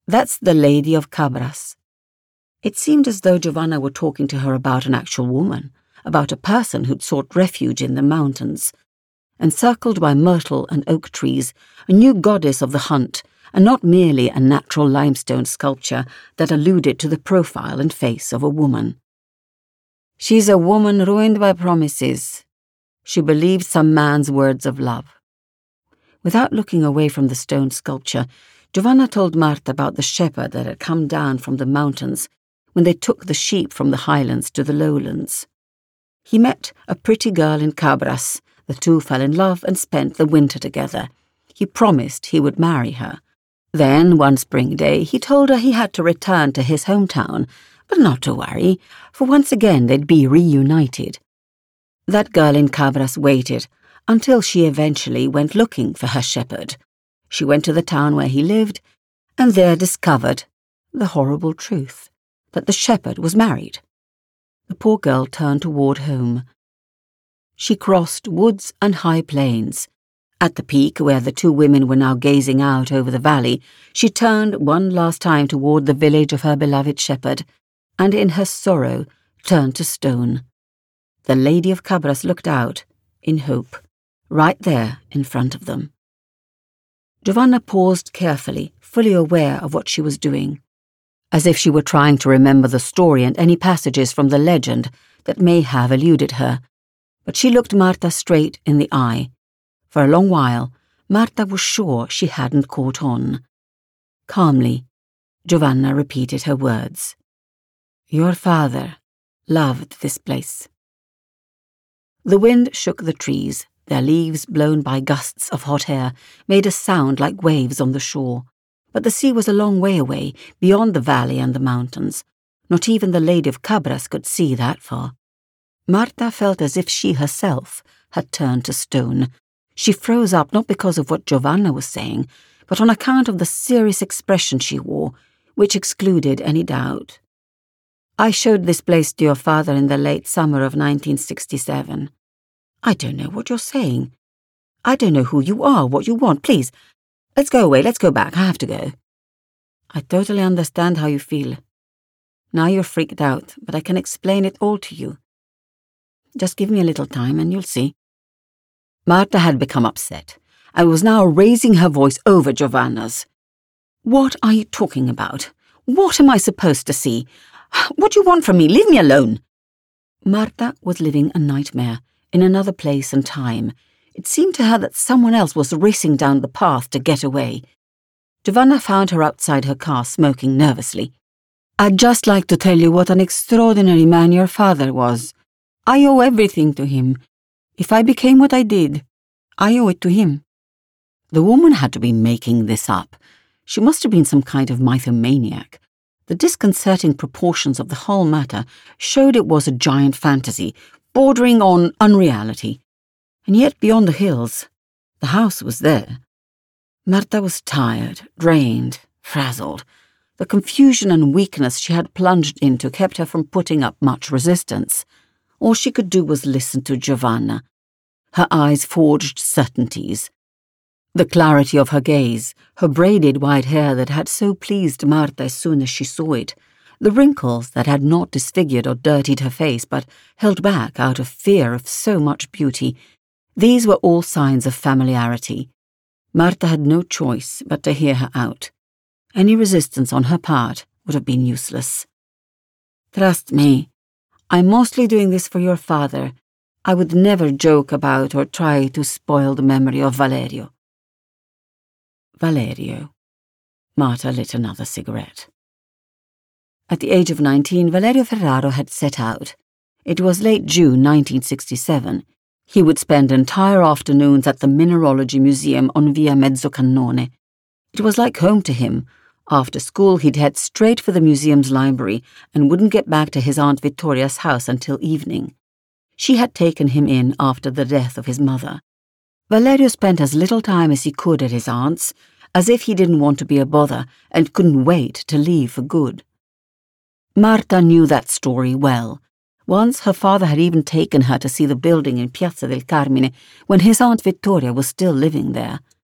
That's the Lady of Cabras. It seemed as though Giovanna were talking to her about an actual woman, about a person who'd sought refuge in the mountains. Encircled by myrtle and oak trees, a new goddess of the hunt, and not merely a natural limestone sculpture that alluded to the profile and face of a woman. She's a woman ruined by promises. She believed some man's words of love. Without looking away from the stone sculpture, Giovanna told Marta about the shepherd that had come down from the mountains when they took the sheep from the highlands to the lowlands. He met a pretty girl in Cabras. The two fell in love and spent the winter together. He promised he would marry her. Then, one spring day, he told her he had to return to his hometown, but not to worry, for once again they'd be reunited. That girl in Cabras waited until she eventually went looking for her shepherd. She went to the town where he lived, and there discovered the horrible truth, that the shepherd was married. The poor girl turned toward home. She crossed woods and high plains. At the peak, where the two women were now gazing out over the valley, she turned one last time toward the village of her beloved shepherd, and in her sorrow turned to stone. The Lady of Cabras looked out, in hope, right there in front of them. Giovanna paused carefully, fully aware of what she was doing, as if she were trying to remember the story and any passages from the legend that may have eluded her. But she looked Marta straight in the eye. For a long while, Marta was sure she hadn't caught on. Calmly, Giovanna repeated her words. Your father loved this place. The wind shook the trees. Their leaves, blown by gusts of hot air, made a sound like waves on the shore. But the sea was a long way away, beyond the valley and the mountains. Not even the Lady of Cabras could see that far. Marta felt as if she herself had turned to stone. She froze up not because of what Giovanna was saying, but on account of the serious expression she wore, which excluded any doubt. I showed this place to your father in the late summer of 1967. I don't know what you're saying. I don't know who you are, what you want. Please, let's go away, let's go back. I have to go. I totally understand how you feel. Now you're freaked out, but I can explain it all to you. Just give me a little time and you'll see. Marta had become upset and was now raising her voice over Giovanna's. What are you talking about? What am I supposed to see? What do you want from me? Leave me alone. Marta was living a nightmare in another place and time. It seemed to her that someone else was racing down the path to get away. Giovanna found her outside her car, smoking nervously. I'd just like to tell you what an extraordinary man your father was. I owe everything to him. If I became what I did, I owe it to him. The woman had to be making this up. She must have been some kind of mythomaniac. The disconcerting proportions of the whole matter showed it was a giant fantasy, bordering on unreality. And yet beyond the hills, the house was there. Marta was tired, drained, frazzled. The confusion and weakness she had plunged into kept her from putting up much resistance. All she could do was listen to Giovanna. Her eyes forged certainties. The clarity of her gaze, her braided white hair that had so pleased Marta as soon as she saw it, the wrinkles that had not disfigured or dirtied her face but held back out of fear of so much beauty, these were all signs of familiarity. Marta had no choice but to hear her out. Any resistance on her part would have been useless. Trust me, I'm mostly doing this for your father. I would never joke about or try to spoil the memory of Valerio. Valerio. Marta lit another cigarette. At the age of 19, Valerio Ferraro had set out. It was late June 1967. He would spend entire afternoons at the Mineralogy Museum on Via Mezzocannone. It was like home to him. After school, he'd head straight for the museum's library and wouldn't get back to his Aunt Vittoria's house until evening. She had taken him in after the death of his mother. Valerio spent as little time as he could at his aunt's, as if he didn't want to be a bother and couldn't wait to leave for good. Marta knew that story well. Once her father had even taken her to see the building in Piazza del Carmine when his Aunt Vittoria was still living there.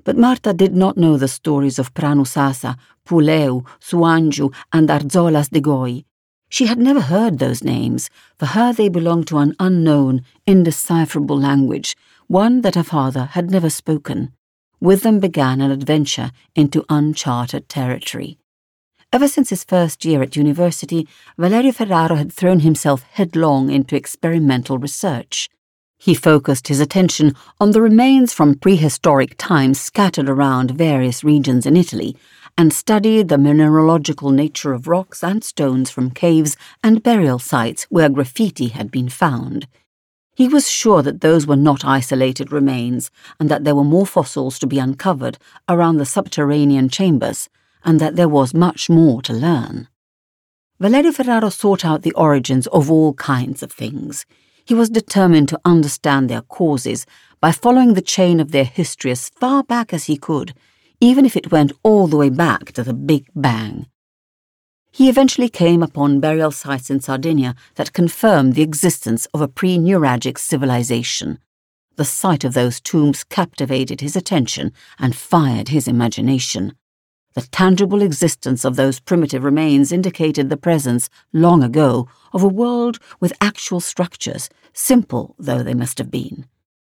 But Marta did not know the stories of Pranusasa, Puleu, Suanju, and Arzolas de Goy. She had never heard those names. For her they belonged to an unknown, indecipherable language, one that her father had never spoken. With them began an adventure into uncharted territory. Ever since his first year at university, Valerio Ferraro had thrown himself headlong into experimental research. He focused his attention on the remains from prehistoric times scattered around various regions in Italy, and studied the mineralogical nature of rocks and stones from caves and burial sites where graffiti had been found. He was sure that those were not isolated remains, and that there were more fossils to be uncovered around the subterranean chambers, and that there was much more to learn. Valerio Ferraro sought out the origins of all kinds of things. He was determined to understand their causes by following the chain of their history as far back as he could, even if it went all the way back to the Big Bang. He eventually came upon burial sites in Sardinia that confirmed the existence of a pre-Nuragic civilization. The sight of those tombs captivated his attention and fired his imagination. The tangible existence of those primitive remains indicated the presence, long ago, of a world with actual structures, simple though they must have been.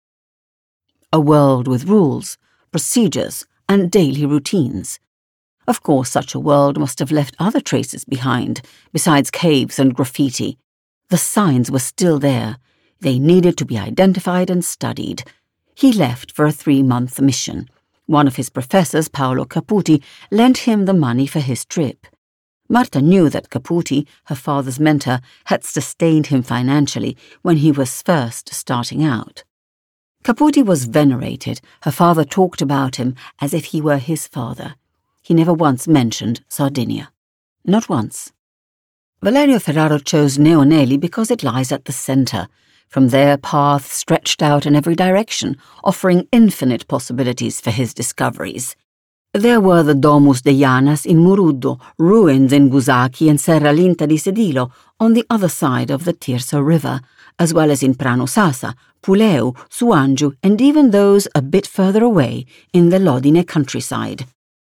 A world with rules, procedures, and daily routines. Of course, such a world must have left other traces behind, besides caves and graffiti. The signs were still there. They needed to be identified and studied. He left for a 3-month mission. One of his professors, Paolo Caputi, lent him the money for his trip. Marta knew that Caputi, her father's mentor, had sustained him financially when he was first starting out. Caputi was venerated. Her father talked about him as if he were his father. He never once mentioned Sardinia. Not once. Valerio Ferraro chose Neoneli because it lies at the centre. From there, paths stretched out in every direction, offering infinite possibilities for his discoveries. There were the Domus de Llanas in Muruddo, ruins in Busacchi and Serralinta di Sedilo on the other side of the Tirso River, as well as in Pranusasa, Puleu, Suanju, and even those a bit further away in the Lodine countryside.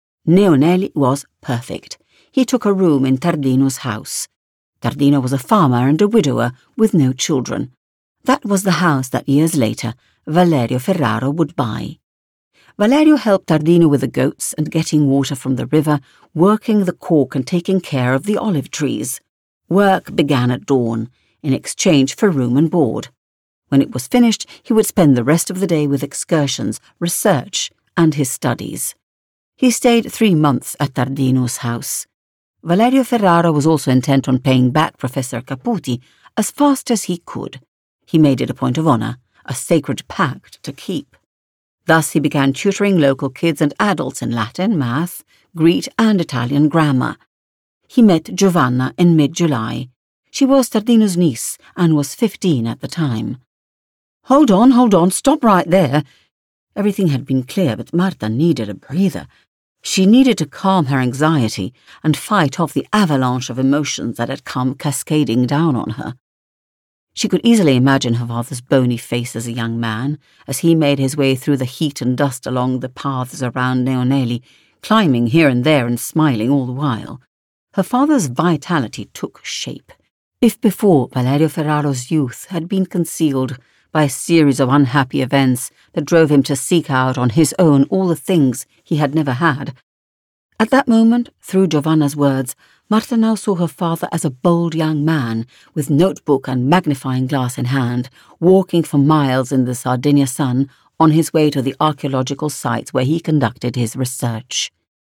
Neoneli was perfect. He took a room in Tardino's house. Tardino was a farmer and a widower with no children. That was the house that years later Valerio Ferraro would buy. Valerio helped Tardino with the goats and getting water from the river, working the cork and taking care of the olive trees. Work began at dawn, in exchange for room and board. When it was finished, he would spend the rest of the day with excursions, research, and his studies. He stayed 3 months at Tardino's house. Valerio Ferraro was also intent on paying back Professor Caputi as fast as he could. He made it a point of honour, a sacred pact to keep. Thus he began tutoring local kids and adults in Latin, math, Greek and Italian grammar. He met Giovanna in mid-July. She was Tardino's niece and was 15 at the time. Hold on, stop right there. Everything had been clear, but Marta needed a breather. She needed to calm her anxiety and fight off the avalanche of emotions that had come cascading down on her. She could easily imagine her father's bony face as a young man, as he made his way through the heat and dust along the paths around Neoneli, climbing here and there and smiling all the while. Her father's vitality took shape. If before Valerio Ferraro's youth had been concealed by a series of unhappy events that drove him to seek out on his own all the things he had never had, at that moment, through Giovanna's words, Marta now saw her father as a bold young man, with notebook and magnifying glass in hand, walking for miles in the Sardinia sun on his way to the archaeological sites where he conducted his research.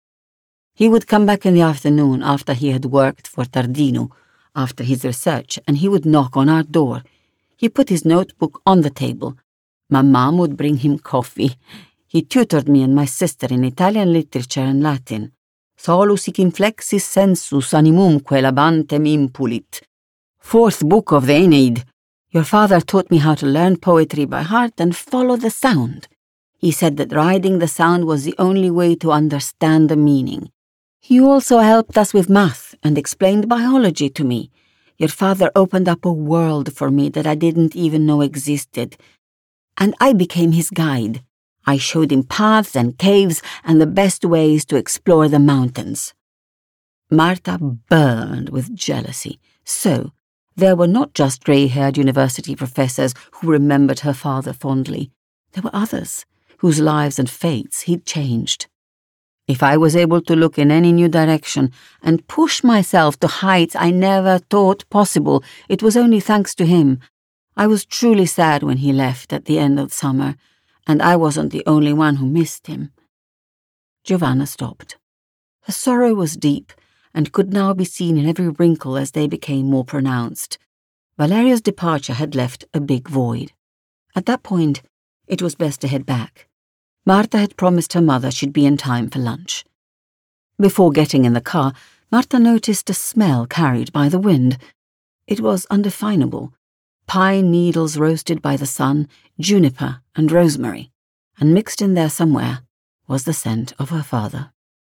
He would come back in the afternoon after he had worked for Tardino, after his research, and he would knock on our door. He put his notebook on the table. My mom would bring him coffee. He tutored me and my sister in Italian literature and Latin. Solus hic inflexis sensus animumque labantem impulit. 4th book of the Aeneid. Your father taught me how to learn poetry by heart and follow the sound. He said that riding the sound was the only way to understand the meaning. He also helped us with math and explained biology to me. Your father opened up a world for me that I didn't even know existed. And I became his guide. I showed him paths and caves and the best ways to explore the mountains. Marta burned with jealousy. So, there were not just grey-haired university professors who remembered her father fondly. There were others whose lives and fates he'd changed. If I was able to look in any new direction and push myself to heights I never thought possible, it was only thanks to him. I was truly sad when he left at the end of summer, and I wasn't the only one who missed him. Giovanna stopped. Her sorrow was deep and could now be seen in every wrinkle as they became more pronounced. Valerio's departure had left a big void. At that point, it was best to head back. Marta had promised her mother she'd be in time for lunch. Before getting in the car, Marta noticed a smell carried by the wind. It was undefinable. Pine needles roasted by the sun, juniper and rosemary, and mixed in there somewhere was the scent of her father.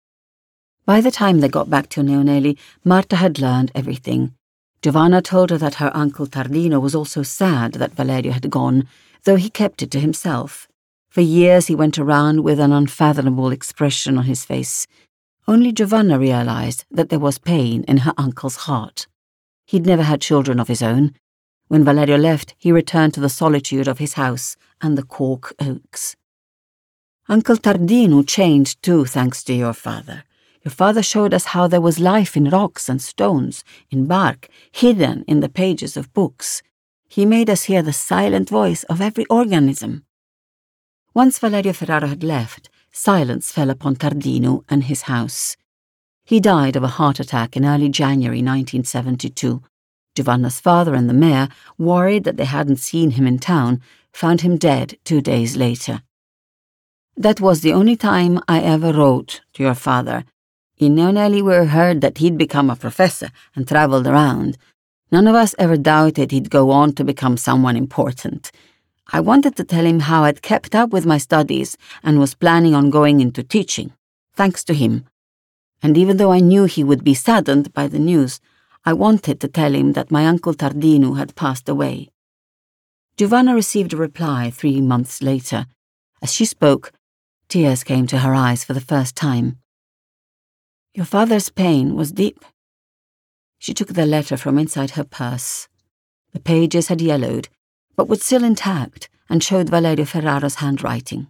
By the time they got back to Neonelli, Marta had learned everything. Giovanna told her that her uncle Tardino was also sad that Valerio had gone, though he kept it to himself. For years he went around with an unfathomable expression on his face. Only Giovanna realized that there was pain in her uncle's heart. He'd never had children of his own. When Valerio left, he returned to the solitude of his house and the cork oaks. Uncle Tardino changed too, thanks to your father. Your father showed us how there was life in rocks and stones, in bark, hidden in the pages of books. He made us hear the silent voice of every organism. Once Valerio Ferraro had left, silence fell upon Tardino and his house. He died of a heart attack in early January 1972. Giovanna's father and the mayor, worried that they hadn't seen him in town, found him dead 2 days later. That was the only time I ever wrote to your father. In Neonelli we heard that he'd become a professor and travelled around. None of us ever doubted he'd go on to become someone important. I wanted to tell him how I'd kept up with my studies and was planning on going into teaching, thanks to him. And even though I knew he would be saddened by the news, I wanted to tell him that my uncle Tardino had passed away. Giovanna received a reply 3 months later. As she spoke, tears came to her eyes for the first time. Your father's pain was deep. She took the letter from inside her purse. The pages had yellowed, but were still intact and showed Valerio Ferraro's handwriting.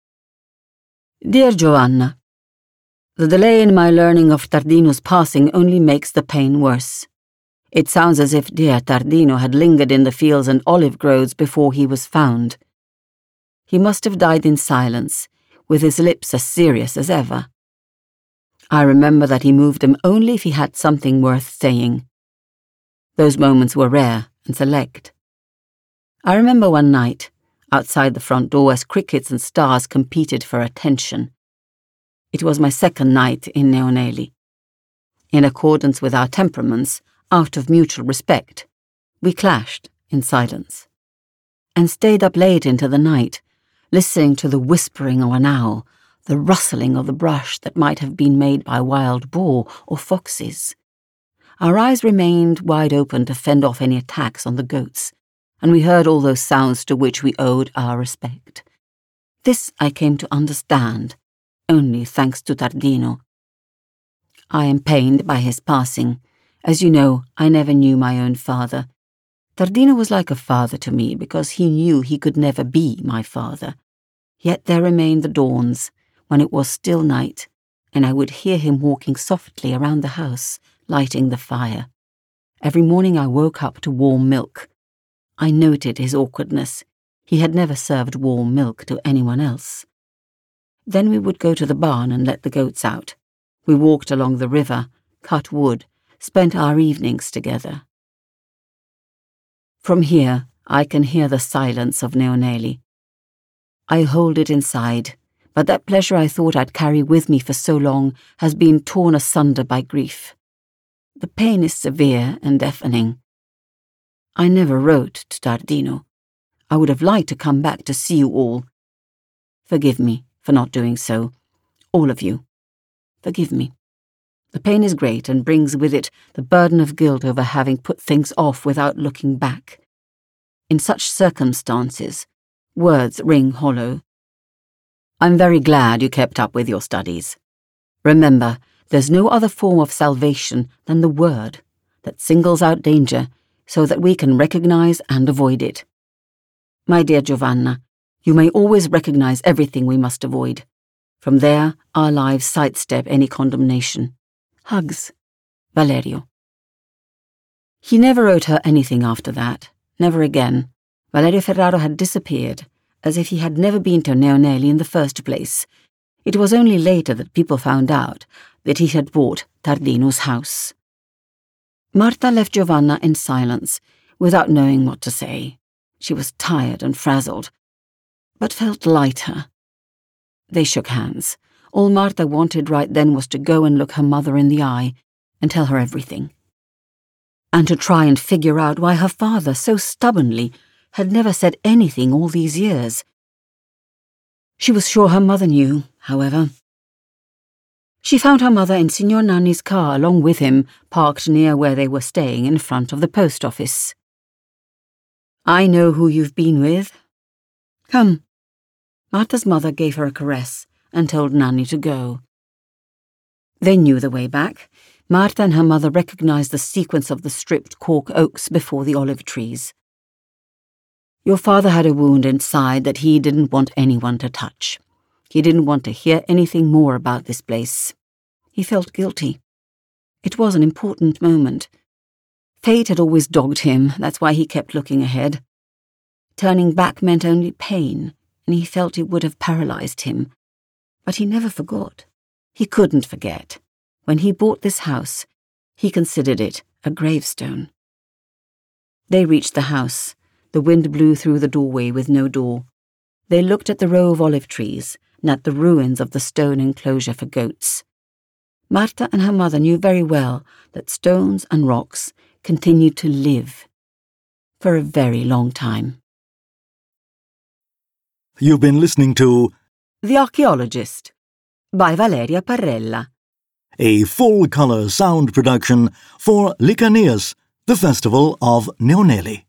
Dear Giovanna, the delay in my learning of Tardino's passing only makes the pain worse. It sounds as if dear Tardino had lingered in the fields and olive groves before he was found. He must have died in silence, with his lips as serious as ever. I remember that he moved them only if he had something worth saying. Those moments were rare and select. I remember one night, outside the front door as crickets and stars competed for attention. It was my second night in Neonelli. In accordance with our temperaments, out of mutual respect, we clashed in silence, and stayed up late into the night, listening to the whispering of an owl, the rustling of the brush that might have been made by wild boar or foxes. Our eyes remained wide open to fend off any attacks on the goats, and we heard all those sounds to which we owed our respect. This I came to understand, only thanks to Tardino. I am pained by his passing. As you know, I never knew my own father. Tardino was like a father to me because he knew he could never be my father. Yet there remained the dawns, when it was still night, and I would hear him walking softly around the house, lighting the fire. Every morning I woke up to warm milk. I noted his awkwardness. He had never served warm milk to anyone else. Then we would go to the barn and let the goats out. We walked along the river, cut wood, spent our evenings together. From here, I can hear the silence of Neonelli. I hold it inside, but that pleasure I thought I'd carry with me for so long has been torn asunder by grief. The pain is severe and deafening. I never wrote to Tardino. I would have liked to come back to see you all. Forgive me for not doing so. All of you. Forgive me. The pain is great and brings with it the burden of guilt over having put things off without looking back. In such circumstances, words ring hollow. I'm very glad you kept up with your studies. Remember, there's no other form of salvation than the word that singles out danger so that we can recognize and avoid it. My dear Giovanna, you may always recognize everything we must avoid. From there, our lives sidestep any condemnation. Hugs. Valerio. He never wrote her anything after that. Never again. Valerio Ferraro had disappeared, as if he had never been to Neonelli in the first place. It was only later that people found out that he had bought Tardino's house. Marta left Giovanna in silence, without knowing what to say. She was tired and frazzled, but felt lighter. They shook hands. All Marta wanted right then was to go and look her mother in the eye and tell her everything. And to try and figure out why her father so stubbornly had never said anything all these years. She was sure her mother knew, however. She found her mother in Signor Nanni's car along with him, parked near where they were staying in front of the post office. I know who you've been with. Come. Marta's mother gave her a caress and told Nanni to go. They knew the way back. Marta and her mother recognized the sequence of the stripped cork oaks before the olive trees. Your father had a wound inside that he didn't want anyone to touch. He didn't want to hear anything more about this place. He felt guilty. It was an important moment. Fate had always dogged him, that's why he kept looking ahead. Turning back meant only pain, and he felt it would have paralyzed him. But he never forgot. He couldn't forget. When he bought this house, he considered it a gravestone. They reached the house. The wind blew through the doorway with no door. They looked at the row of olive trees and at the ruins of the stone enclosure for goats. Marta and her mother knew very well that stones and rocks continued to live for a very long time. You've been listening to The Archaeologist by Valeria Parrella, a full-colour sound production for Licanius, the Festival of Neonelli.